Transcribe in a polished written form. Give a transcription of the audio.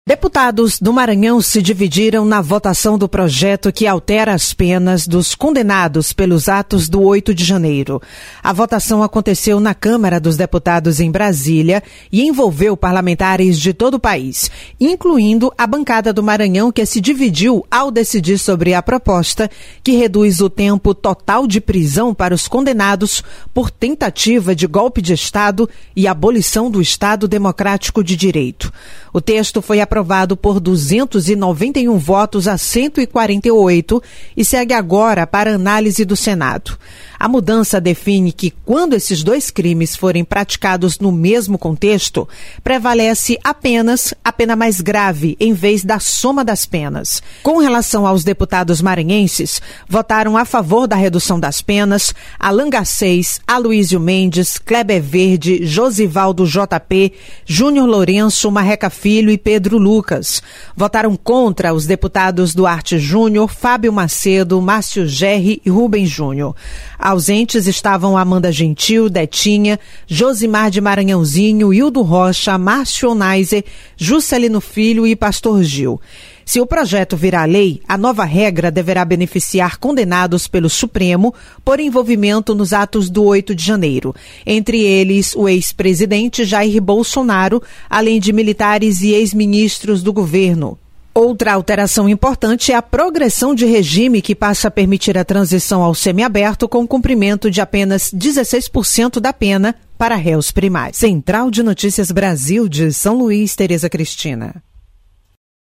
Deputados do Maranhão se dividiram na votação do projeto que altera as penas dos condenados pelos atos do 8 de janeiro. A votação aconteceu na Câmara dos Deputados em Brasília e envolveu parlamentares de todo o país, incluindo a bancada do Maranhão, que se dividiu ao decidir sobre a proposta que reduz o tempo total de prisão para os condenados por tentativa de golpe de Estado e abolição do Estado Democrático de Direito. O texto foi aprovado por 291 votos a 148 e segue agora para análise do Senado. A mudança define que, quando esses dois crimes forem praticados no mesmo contexto, prevalece apenas a pena mais grave, em vez da soma das penas. Com relação aos deputados maranhenses, votaram a favor da redução das penas Alan Garcês, Aloísio Mendes, Kleber Verde, Josivaldo JP, Júnior Lourenço, Marreca Filho e Pedro Lucas. Votaram contra os deputados Duarte Júnior, Fábio Macedo, Márcio Gerri e Rubem Júnior. Ausentes estavam Amanda Gentil, Detinha, Josimar de Maranhãozinho, Hildo Rocha, Márcio Onaiser, Juscelino Filho e Pastor Gil. Se o projeto virar lei, a nova regra deverá beneficiar condenados pelo Supremo por envolvimento nos atos do 8 de janeiro, entre eles o ex-presidente Jair Bolsonaro, além de militares e ex-ministros do governo. Outra alteração importante é a progressão de regime, que passa a permitir a transição ao semiaberto com cumprimento de apenas 16% da pena para réus primários. Central de Notícias Brasil de São Luís, Tereza Cristina.